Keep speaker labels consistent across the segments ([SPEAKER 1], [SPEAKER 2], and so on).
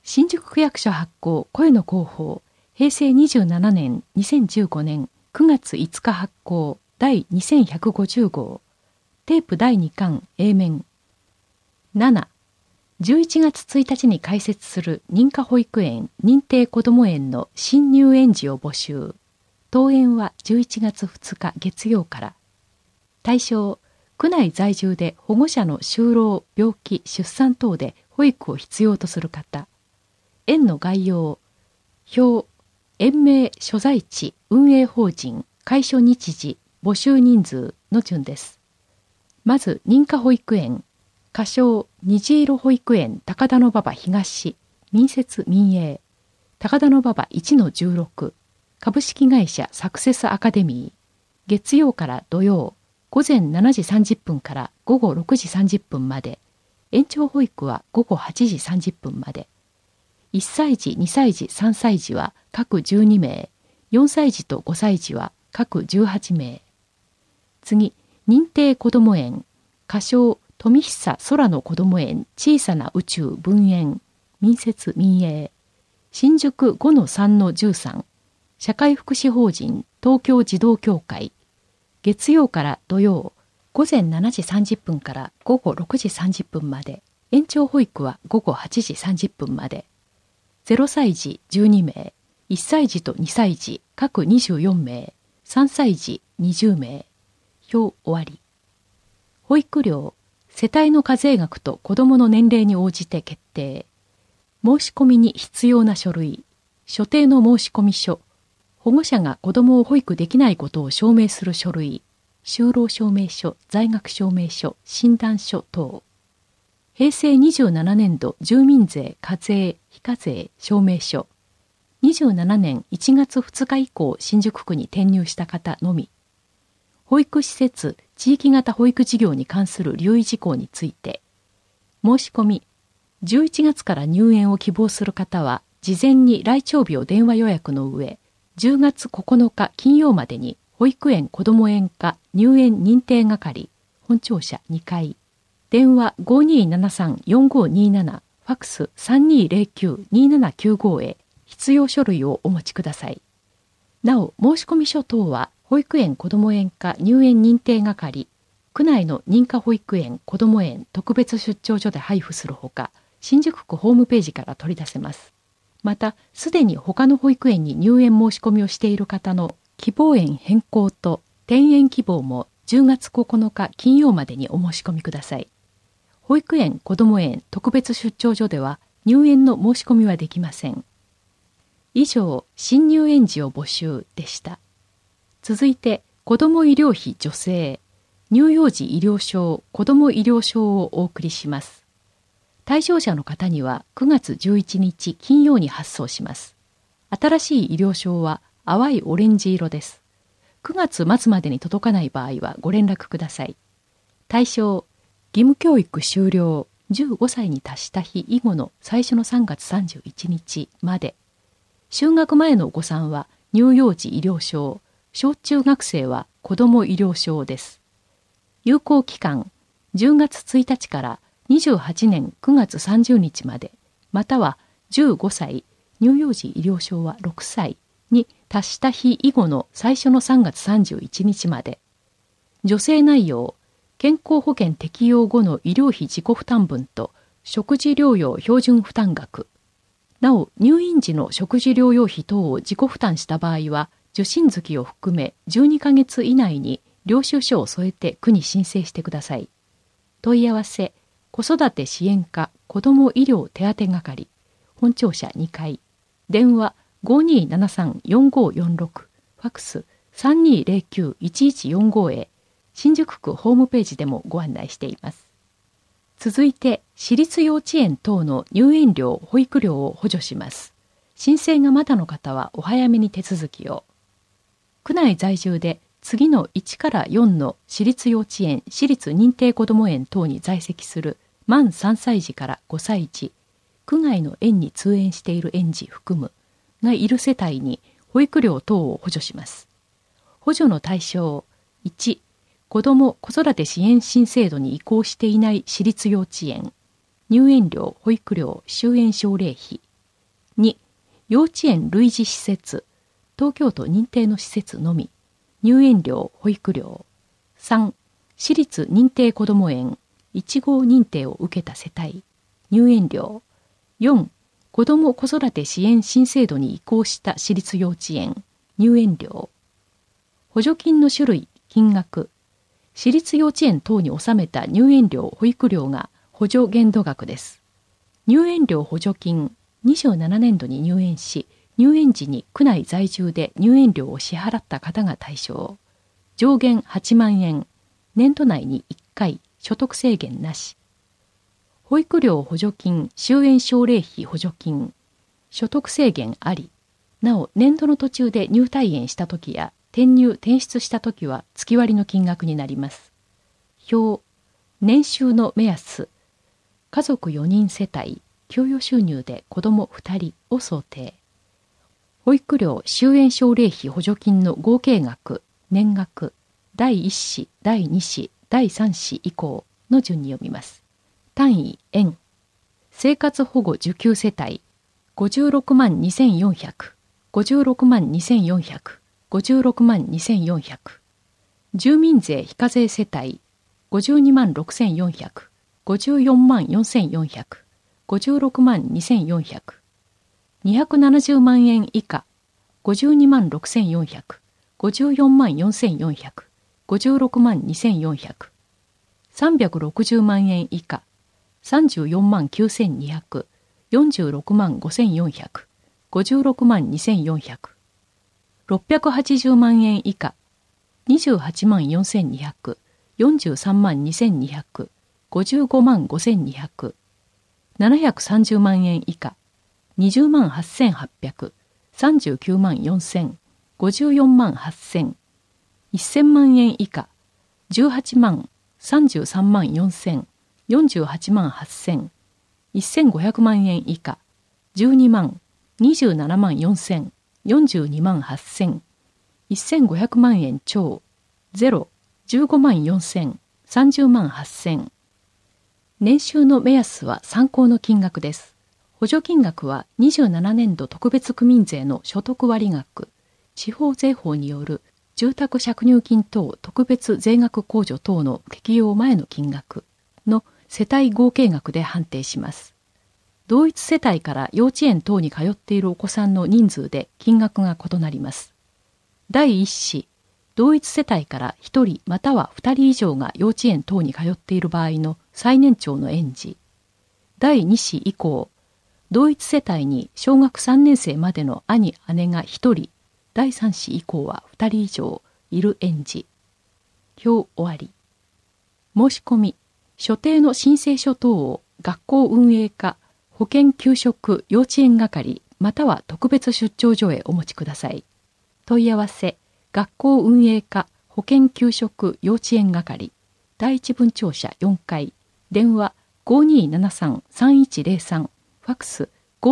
[SPEAKER 1] 新宿区役所発行声の広報平成27年2015年9月5日発行第2150号テープ第2巻 A 面7、11月1日に開設する認可保育園認定こども園の新入園児を募集。登園は11月2日月曜から。対象、区内在住で保護者の就労、病気、出産等で保育を必要とする方。園の概要、表、園名、所在地、運営法人、開所日時、募集人数の順です。まず、認可保育園、仮称、虹色保育園高田馬場東、民設民営、高田馬場 1-16、株式会社サクセスアカデミー、月曜から土曜、午前7時30分から午後6時30分まで、延長保育は午後8時30分まで。1歳児、2歳児、3歳児は各12名、4歳児と5歳児は各18名。次、認定こども園、仮称、富久空のこども園小さな宇宙分園、民設民営、新宿 5-3-13、社会福祉法人東京児童協会、月曜から土曜、午前7時30分から午後6時30分まで、延長保育は午後8時30分まで。0歳児12名、1歳児と2歳児各24名、3歳児20名。表終わり。保育料、世帯の課税額と子どもの年齢に応じて決定。申し込みに必要な書類、所定の申込書、保護者が子どもを保育できないことを証明する書類、就労証明書、在学証明書、診断書等。平成27年度住民税、課税、非課税証明書。27年1月2日以降新宿区に転入した方のみ。保育施設、地域型保育事業に関する留意事項について、申し込み、11月から入園を希望する方は、事前に来庁日を電話予約の上、10月9日金曜までに、保育園こども園課入園認定係、本庁舎2階、電話 5273-4527、ファクス 3209-2795 へ必要書類をお持ちください。なお、申込書等は、保育園こども園課入園認定係、区内の認可保育園こども園特別出張所で配布するほか、新宿区ホームページから取り出せます。また、すでに他の保育園に入園申し込みをしている方の希望園変更と転園希望も10月9日金曜までにお申し込みください。保育園こども園特別出張所では入園の申し込みはできません。以上、新入園児を募集でした。続いて、子ども医療費助成、乳幼児医療証、子ども医療証をお送りします。対象者の方には9月11日金曜に発送します。新しい医療証は淡いオレンジ色です。9月末までに届かない場合はご連絡ください。対象、義務教育終了、15歳に達した日以後の最初の3月31日まで。就学前のお子さんは乳幼児医療証、小中学生は子ども医療証です。有効期間、10月1日から28年9月30日まで、または15歳、乳幼児医療証は6歳に達した日以後の最初の3月31日まで。助成内容、健康保険適用後の医療費自己負担分と食事療養標準負担額。なお、入院時の食事療養費等を自己負担した場合は、受診月を含め12ヶ月以内に領収書を添えて区に申請してください。問い合わせ、子育て支援課子ども医療手当係、本庁舎2階、電話 5273-4546、ファクス 3209-1145 へ、新宿区ホームページでもご案内しています。続いて、私立幼稚園等の入園料、保育料を補助します。申請がまだの方はお早めに手続きを。区内在住で次の1から4の私立幼稚園、私立認定こども園等に在籍する満3歳児から5歳児、区外の園に通園している園児含むがいる世帯に保育料等を補助します。補助の対象、1、子ども・子育て支援新制度に移行していない私立幼稚園、入園料、保育料、就園奨励費。 幼稚園類似施設、東京都認定の施設のみ、入園料、保育料。3、私立認定こども園、1号認定を受けた世帯、入園料。4、子ども子育て支援新制度に移行した私立幼稚園、入園料。補助金の種類、金額。私立幼稚園等に納めた入園料・保育料が補助限度額です。入園料補助金、27年度に入園し、入園時に区内在住で入園料を支払った方が対象。上限8万円。年度内に1回、所得制限なし。保育料補助金、就園奨励費補助金。所得制限あり。なお、年度の途中で入退園したときや、転入・転出したときは月割の金額になります。表、年収の目安。家族4人世帯、給与収入で子ども2人を想定。保育料・就園奨励費補助金の合計額、年額、第1子、第2子、第3子以降の順に読みます。単位、円。生活保護受給世帯、56万2400、56万2400、56万2400。住民税非課税世帯、52万6400、54万4400、56万2400。270万円以下、52万6400、54万4400、56万2400。360万円以下、34万9200、46万5400、56万2400。680万円以下、28万4200、43万2200、55万5200。730万円以下、20万8800、39万4000、54万8000。1000万円以下、18万、33万4000、48万8000。1500万円以下、12万、27万4000、42万8000。1500万円超、0、15万4000、30万8000。年収の目安は参考の金額です。補助金額は27年度特別区民税の所得割額、地方税法による住宅借入金等特別税額控除等の適用前の金額の世帯合計額で判定します。同一世帯から幼稚園等に通っているお子さんの人数で金額が異なります。第一子、同一世帯から1人または2人以上が幼稚園等に通っている場合の最年長の園児。第2子以降、同一世帯に小学3年生までの兄・姉が1人、第3子以降は2人以上いる園児。表終わり。申し込み、所定の申請書等を学校運営課、保健給食幼稚園係または特別出張所へお持ちください。問い合わせ、学校運営課保健給食幼稚園係、第一分庁舎4階、電話 5273-3103、ファックス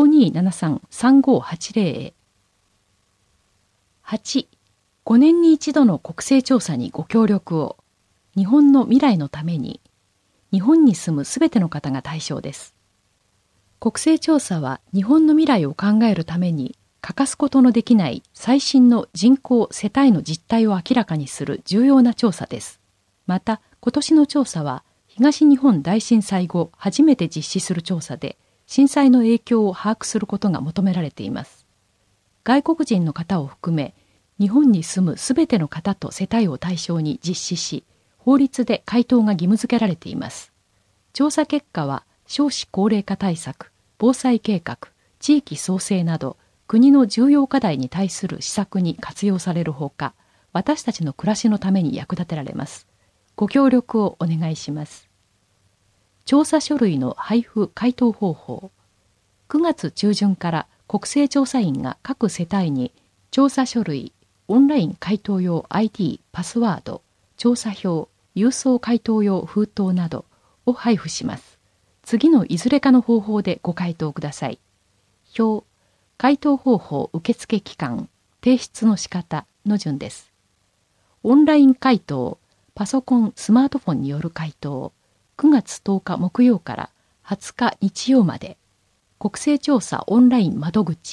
[SPEAKER 1] 5273-3580 へ。8、5年に一度の国勢調査にご協力を。日本の未来のために。日本に住むすべての方が対象です。国勢調査は日本の未来を考えるために欠かすことのできない最新の人口・世帯の実態を明らかにする重要な調査です。また、今年の調査は東日本大震災後初めて実施する調査で、震災の影響を把握することが求められています。外国人の方を含め、日本に住むすべての方と世帯を対象に実施し、法律で回答が義務付けられています。調査結果は、少子高齢化対策、防災計画、地域創生など、国の重要課題に対する施策に活用されるほか、私たちの暮らしのために役立てられます。ご協力をお願いします。調査書類の配布・回答方法。9月中旬から国勢調査員が各世帯に調査書類、オンライン回答用 ID、パスワード、調査票、郵送回答用封筒などを配布します。次のいずれかの方法でご回答ください。表、回答方法受付期間、提出の仕方の順です。オンライン回答、パソコン・スマートフォンによる回答、9月10日木曜から20日日曜まで、国勢調査オンライン窓口、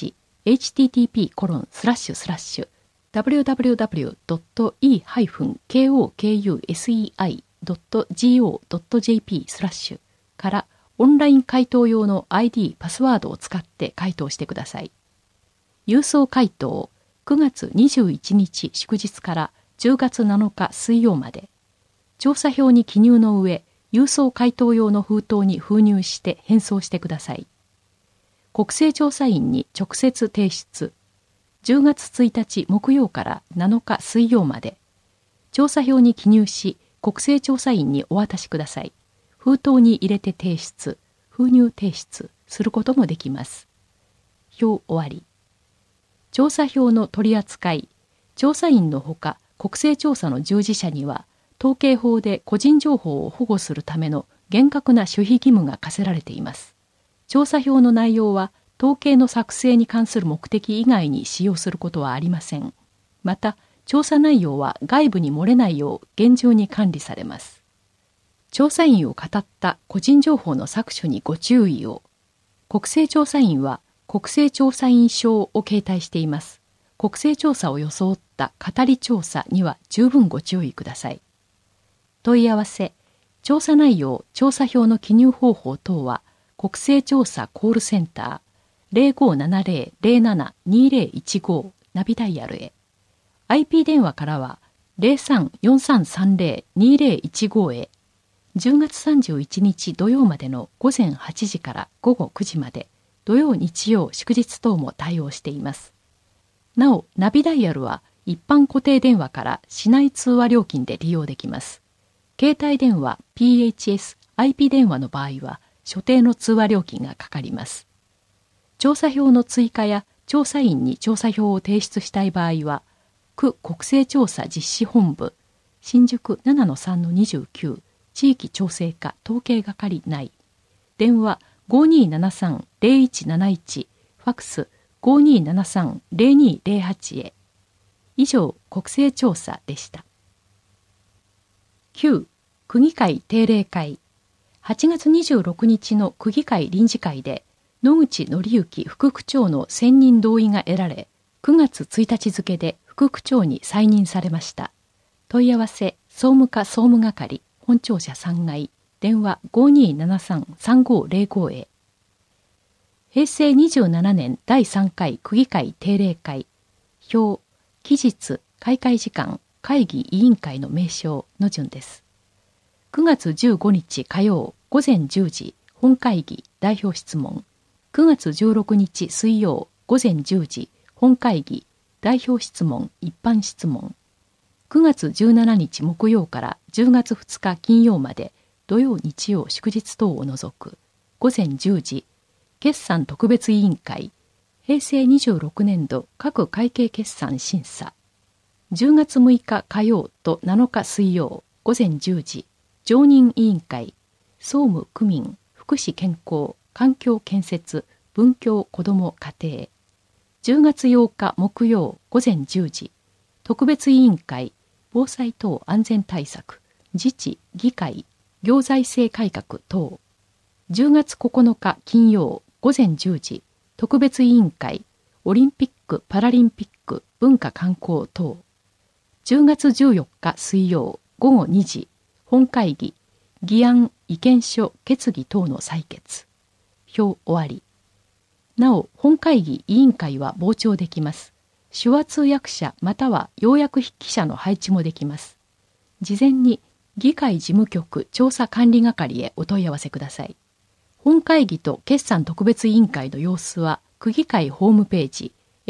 [SPEAKER 1] http://www.e-kokusei.go.jp/ からオンライン回答用の ID パスワードを使って回答してください。郵送回答9月21日祝日から10月7日水曜まで。調査票に記入の上、郵送回答用の封筒に封入して返送してください。国勢調査員に直接提出。10月1日木曜から7日水曜まで。調査票に記入し、国勢調査員にお渡しください。封筒に入れて提出、封入提出することもできます。表終わり。調査票の取り扱い。調査員のほか、国勢調査の従事者には、統計法で個人情報を保護するための厳格な守秘義務が課せられています。調査票の内容は、統計の作成に関する目的以外に使用することはありません。また、調査内容は外部に漏れないよう厳重に管理されます。調査員を語った個人情報の搾取にご注意を。国勢調査員は国勢調査員証を携帯しています。国勢調査を装った語り調査には十分ご注意ください。問い合わせ、調査内容、調査票の記入方法等は国勢調査コールセンター 0570-07-2015 ナビダイヤルへ。IP 電話からは 03-4330-2015 へ。10月31日土曜までの午前8時から午後9時まで、土曜日曜祝日等も対応しています。なお、ナビダイヤルは一般固定電話から市内通話料金で利用できます。携帯電話、PHS、IP 電話の場合は所定の通話料金がかかります。調査票の追加や調査員に調査票を提出したい場合は、区国勢調査実施本部、新宿 7-3-29、地域調整課統計係内、電話 5273-0171、ファクス 5273-0208 へ。以上、国勢調査でした。9、区議会定例会。8月26日の区議会臨時会で、野口則之副区長の選任同意が得られ、9月1日付で副区長に再任されました。問い合わせ、総務課総務係、本庁舎3階、電話 5273-3505 へ。平成27年第3回区議会定例会。表、期日、開会時間、会議委員会の名称の順です。9月15日火曜午前10時、本会議代表質問。9月16日水曜午前10時、本会議代表質問一般質問。9月17日木曜から10月2日金曜まで土曜日曜祝日等を除く午前10時、決算特別委員会平成26年度各会計決算審査。10月6日火曜と7日水曜午前10時、常任委員会総務区民福祉健康環境建設文教子ども家庭。10月8日木曜午前10時、特別委員会防災等安全対策自治議会行財政改革等。10月9日金曜午前10時、特別委員会オリンピック・パラリンピック文化観光等。10月14日水曜午後2時、本会議議案意見書決議等の採決。表終わり。なお、本会議委員会は傍聴できます。手話通訳者または要約筆記者の配置もできます。事前に議会事務局調査管理係へお問い合わせください。本会議と決算特別委員会の様子は、区議会ホームページ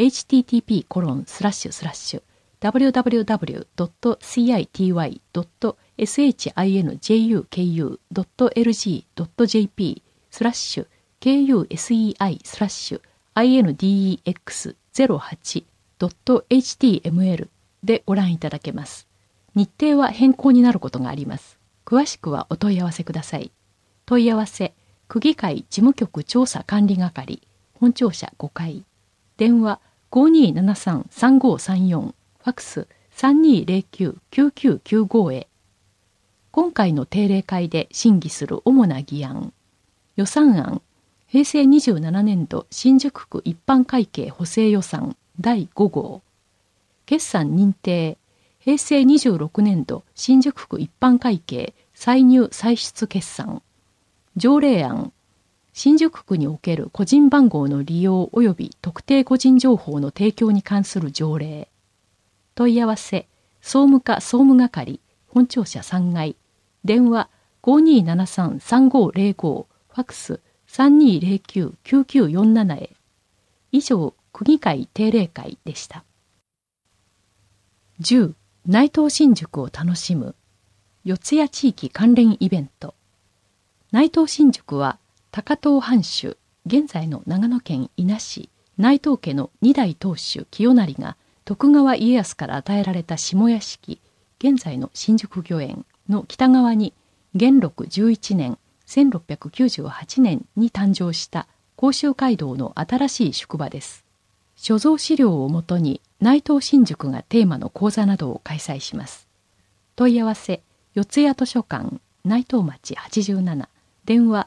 [SPEAKER 1] http://www.cityy.ski.lg.jp/KUSEI/KUSEI-index08.html でご覧いただけます。日程は変更になることがあります。詳しくはお問い合わせください。問い合わせ、区議会事務局調査管理係、本庁舎5階。電話 5273-3534、ファクス 3209-9995 へ。今回の定例会で審議する主な議案。予算案、 平成27年度新宿区一般会計補正予算第5号。決算認定。平成26年度新宿区一般会計歳入歳出決算。条例案。新宿区における個人番号の利用及び特定個人情報の提供に関する条例。問い合わせ。総務課総務係。本庁舎3階。電話 5273-3505。ファクス 3209-9947 へ。以上、区議会定例会でした。10. 内藤新宿を楽しむ四谷地域関連イベント。内藤新宿は高遠藩主、現在の長野県伊那市内藤家の二代当主清成が徳川家康から与えられた下屋敷、現在の新宿御苑の北側に元禄11年1698年に誕生した甲州街道の新しい宿場です。所蔵資料をもとに内藤新宿がテーマの講座などを開催します。問い合わせ、四谷図書館、内藤町87、電話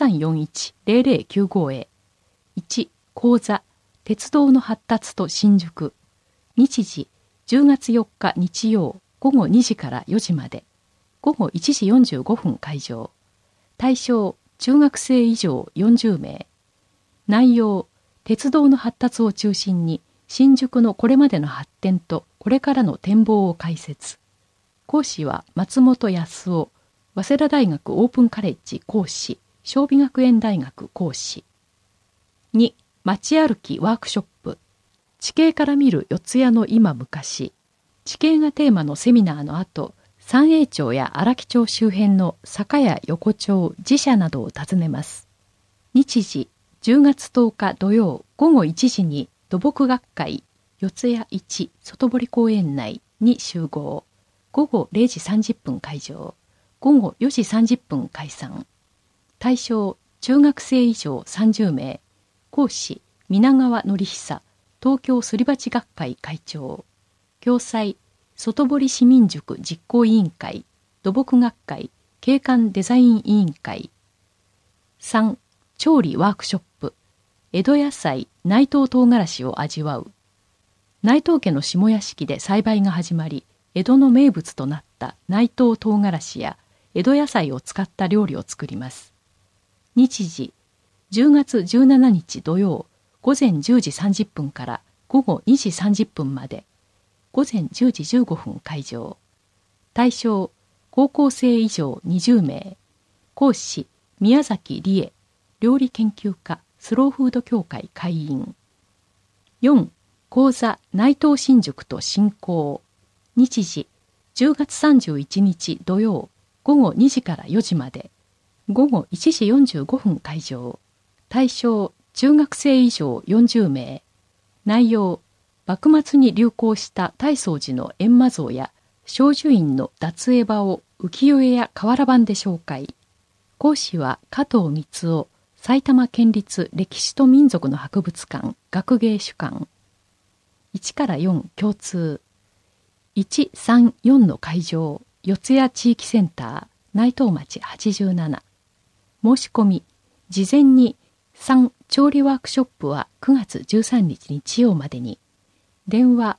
[SPEAKER 1] 3341-0095 へ。1、講座、鉄道の発達と新宿。日時、10月4日日曜、午後2時から4時まで。午後1時45分会場。対象、中学生以上40名。内容、鉄道の発達を中心に、新宿のこれまでの発展とこれからの展望を解説。講師は松本康夫、早稲田大学オープンカレッジ講師、尚美学園大学講師。2、街歩きワークショップ。地形から見る四谷の今昔。地形がテーマのセミナーの後、三栄町や荒木町周辺の坂や横丁、寺社などを訪ねます。日時、10月10日土曜午後1時に土木学会四谷1外堀公園内に集合。午後0時30分会場。午後4時30分解散。対象、中学生以上30名。講師、皆川典久、東京すり鉢学会会長。共催、外堀市民塾実行委員会、土木学会、景観デザイン委員会。3、調理ワークショップ。江戸野菜、内藤唐辛子を味わう。内藤家の下屋敷で栽培が始まり、江戸の名物となった内藤唐辛子や江戸野菜を使った料理を作ります。日時、10月17日土曜、午前10時30分から午後2時30分まで。午前10時15分会場。対象、高校生以上20名。講師、宮崎理恵、料理研究家、スローフード協会会員。4、講座内藤新宿と振興。日時、10月31日土曜、午後2時から4時まで。午後1時45分会場。対象、中学生以上40名。内容、幕末に流行した大宗寺の閻魔像や正寿院の脱絵場を浮世絵や瓦版で紹介。講師は加藤光夫、埼玉県立歴史と民族の博物館学芸主幹。1から4共通。1、3、4の会場、四谷地域センター、内藤町87。申し込み、事前に3、調理ワークショップは9月13日日曜までに。電話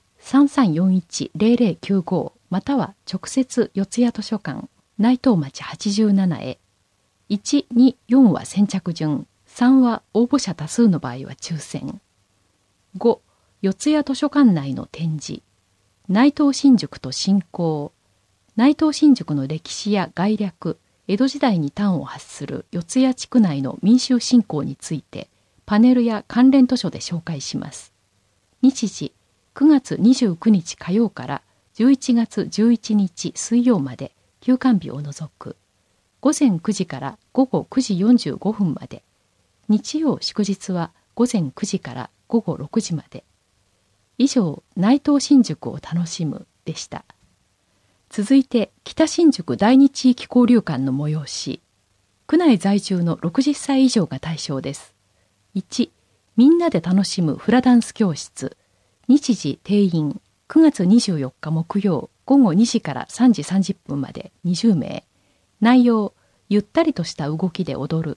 [SPEAKER 1] 3341-0095 または直接四谷図書館内藤町87へ。1、2、4は先着順、3は応募者多数の場合は抽選。5、四谷図書館内の展示。内藤新宿と振興。内藤新宿の歴史や概略、江戸時代に端を発する四谷地区内の民衆振興について、パネルや関連図書で紹介します。日時、9月29日火曜から11月11日水曜まで休館日を除く。午前9時から午後9時45分まで。日曜祝日は午前9時から午後6時まで。以上、内藤新宿を楽しむでした。続いて、北新宿第二地域交流館の催し。区内在住の60歳以上が対象です。1、みんなで楽しむフラダンス教室。日時定員、9月24日木曜午後2時から3時30分まで20名。内容、ゆったりとした動きで踊る。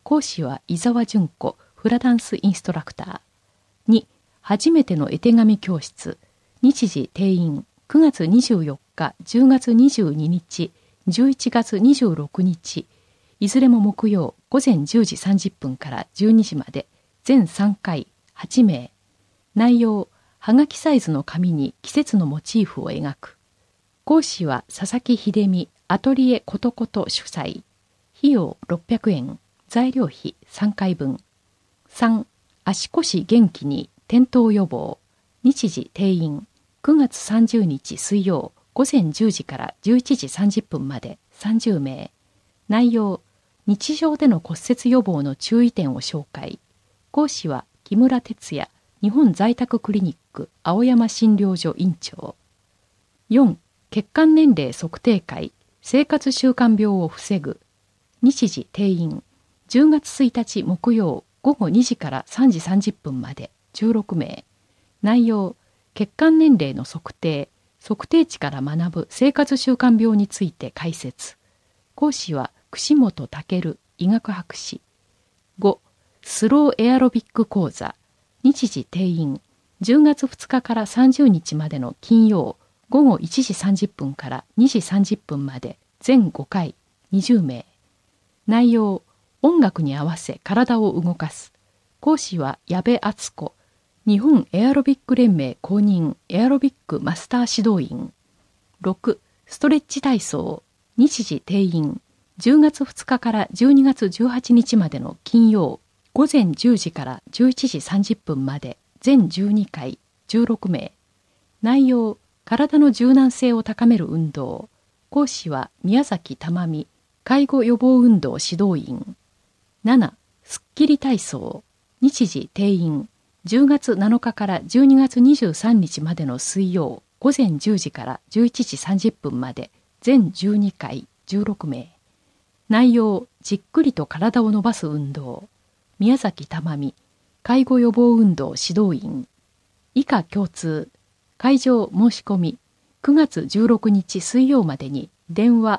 [SPEAKER 1] 講師は伊沢純子フラダンスインストラクター。2、初めての絵手紙教室。日時定員9月24日、10月22日、11月26日。いずれも木曜午前10時30分から12時まで。全3回、8名。内容、はがきサイズの紙に季節のモチーフを描く。講師は佐々木秀美アトリエことこと主催。費用600円。材料費3回分。3、足腰元気に転倒予防。日時定員9月30日水曜午前10時から11時30分まで30名。内容、日常での骨折予防の注意点を紹介。講師は木村哲也日本在宅クリニック青山診療所院長。4、血管年齢測定会生活習慣病を防ぐ。日時定員10月1日木曜午後2時から3時30分まで16名。内容、血管年齢の測定値から学ぶ生活習慣病について解説。講師は串本健医学博士。5、スローエアロビック講座。日時定員10月2日から30日までの金曜午後1時30分から2時30分まで全5回20名。内容、音楽に合わせ体を動かす。講師は矢部敦子日本エアロビック連盟公認エアロビックマスター指導員。6、ストレッチ体操。日時定員10月2日から12月18日までの金曜午前10時から11時30分まで全12回16名。内容、体の柔軟性を高める運動。講師は宮崎珠美介護予防運動指導員。7、スッキリ体操。日時定員10月7日から12月23日までの水曜午前10時から11時30分まで全12回16名。内容、じっくりと体を伸ばす運動。宮崎珠美介護予防運動指導員。以下共通。会場申し込み9月16日水曜までに電話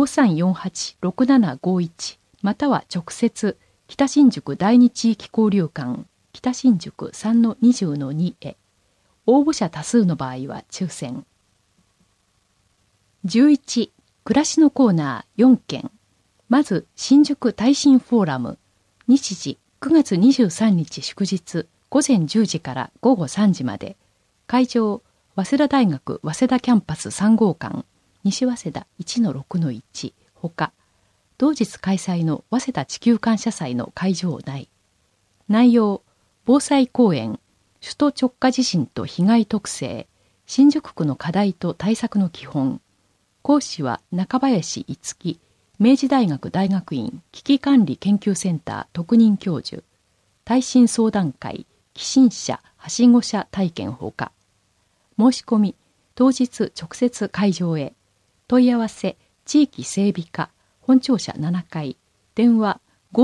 [SPEAKER 1] 5348-6751 または直接北新宿第二地域交流館北新宿 3-20-2 へ。応募者多数の場合は抽選。11、暮らしのコーナー4件。まず新宿耐震フォーラム。日時9月23日祝日午前10時から午後3時まで。会場早稲田大学早稲田キャンパス3号館西早稲田 1-6-1 ほか。同日開催の早稲田地球感謝祭の会場内。内容、防災講演首都直下地震と被害特性新宿区の課題と対策の基本。講師は中林逸樹明治大学大学院危機管理研究センター特任教授。耐震相談会起震者はしご車体験ほか。申し込み当日直接会場へ。問い合わせ地域整備課本庁舎7階電話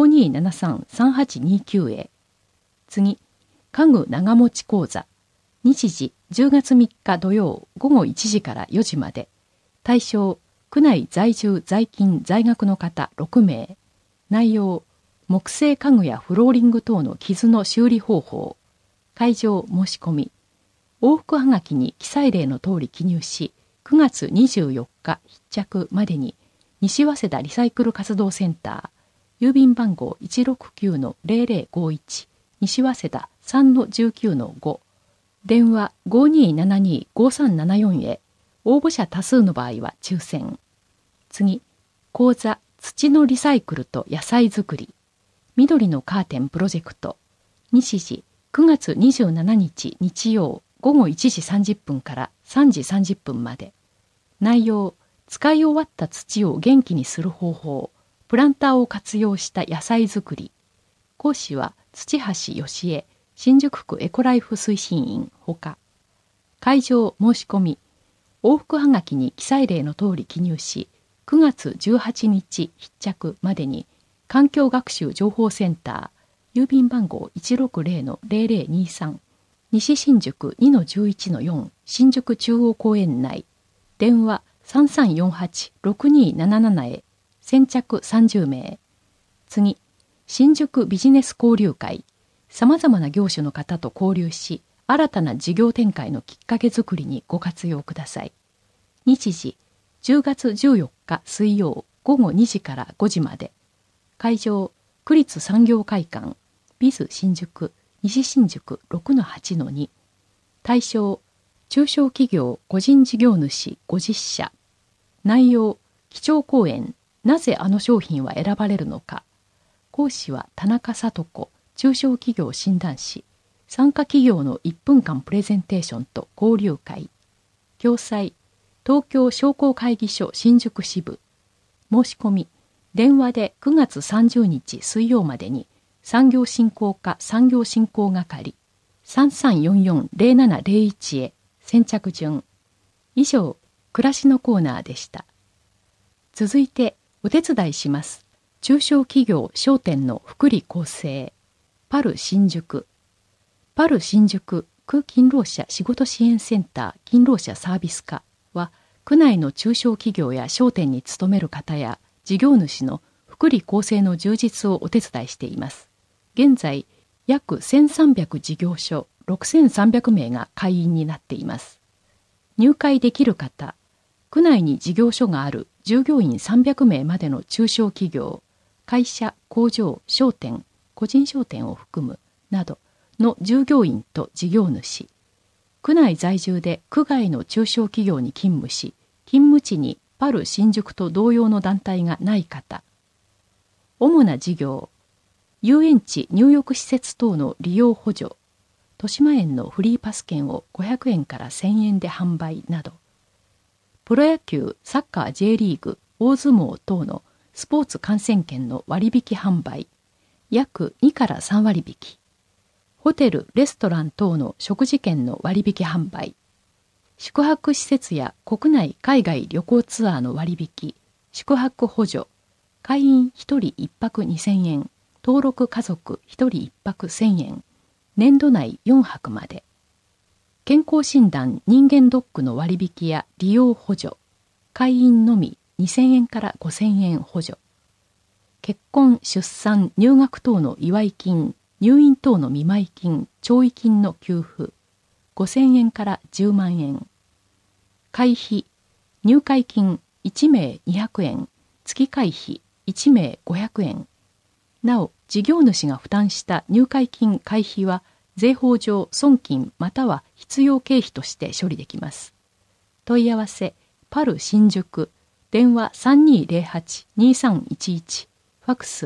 [SPEAKER 1] 5273-3829 へ。次、家具長持ち講座。日時10月3日土曜午後1時から4時まで。対象区内在住在勤在学の方6名。内容、木製家具やフローリング等の傷の修理方法。会場申し込み往復はがきに記載例の通り記入し9月24日必着までに西早稲田リサイクル活動センター郵便番号 169-0051 西早稲田 3-19-5 電話 5272-5374 へ。応募者多数の場合は抽選。次、講座土のリサイクルと野菜作り緑のカーテンプロジェクト。日時9月27日日曜午後1時30分から3時30分まで。内容、使い終わった土を元気にする方法プランターを活用した野菜作り。講師は土橋義恵新宿区エコライフ推進員ほか。会場申し込み往復はがきに記載例の通り記入し9月18日必着までに環境学習情報センター郵便番号 160-0023 西新宿 2-11-4 新宿中央公園内電話 3348-6277 へ。先着30名。次、 新宿ビジネス交流会、様々な業種の方と交流し、新たな事業展開のきっかけづくりにご活用ください。日時、10月14日水曜午後2時から5時まで。会場、区立産業会館、ビズ新宿、西新宿 6-8-2。対象、中小企業個人事業主50社。内容、基調講演、なぜあの商品は選ばれるのか。講師は田中聡子、中小企業診断士。参加企業の1分間プレゼンテーションと交流会。共催、東京商工会議所新宿支部。申し込み、電話で9月30日水曜までに、産業振興課産業振興係 3344-0701 へ先着順。以上、暮らしのコーナーでした。続いて、お手伝いします。中小企業商店の福利厚生。パル新宿。パル新宿区勤労者仕事支援センター勤労者サービス課は、区内の中小企業や商店に勤める方や事業主の福利厚生の充実をお手伝いしています。現在、約1300事業所6300名が会員になっています。入会できる方、区内に事業所がある従業員300名までの中小企業、会社、工場、商店、個人商店を含むなどの従業員と事業主、区内在住で区外の中小企業に勤務し、勤務地にパル新宿と同様の団体がない方、主な事業、遊園地入浴施設等の利用補助、豊島園のフリーパス券を500円から1000円で販売など、プロ野球、サッカー J リーグ、大相撲等のスポーツ観戦券の割引販売、約2から3割引。ホテル・レストラン等の食事券の割引販売。宿泊施設や国内・海外旅行ツアーの割引、宿泊補助。会員1人1泊2000円。登録家族1人1泊1000円。年度内4泊まで。健康診断人間ドックの割引や利用補助。会員のみ2000円から5000円補助。結婚・出産・入学等の祝い金、入院等の見舞い金、弔慰金の給付。5000円から10万円。会費、入会金1名200円、月会費1名500円。なお、事業主が負担した入会金会費は、税法上損金または必要経費として処理できます。問い合わせ、パル新宿、電話 3208-2311、ファクス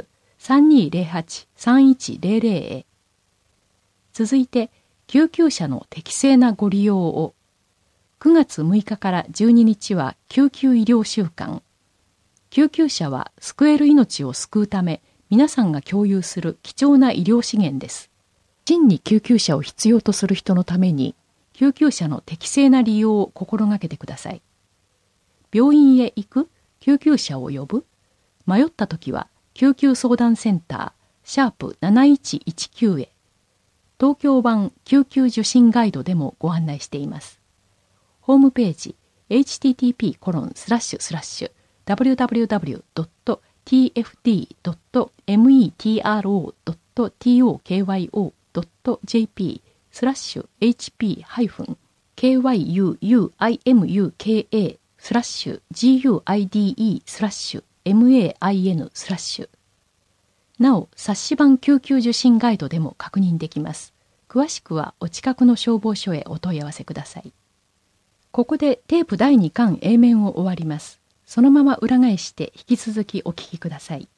[SPEAKER 1] 3208-3100 へ。続いて、救急車の適正なご利用を。9月6日から12日は救急医療週間。救急車は救える命を救うため、皆さんが共有する貴重な医療資源です。真に救急車を必要とする人のために、救急車の適正な利用を心がけてください。病院へ行く？救急車を呼ぶ？迷ったときは、救急相談センター、#7119 へ。東京版救急受診ガイドでもご案内しています。ホームページ、http://www.tfd.metro.tokyo.jp/hp-guide/main/。なお、冊子版救急受診ガイドでも確認できます。詳しくはお近くの消防署へお問い合わせください。ここでテープ第2巻 A 面を終わります。そのまま裏返して引き続きお聞きください。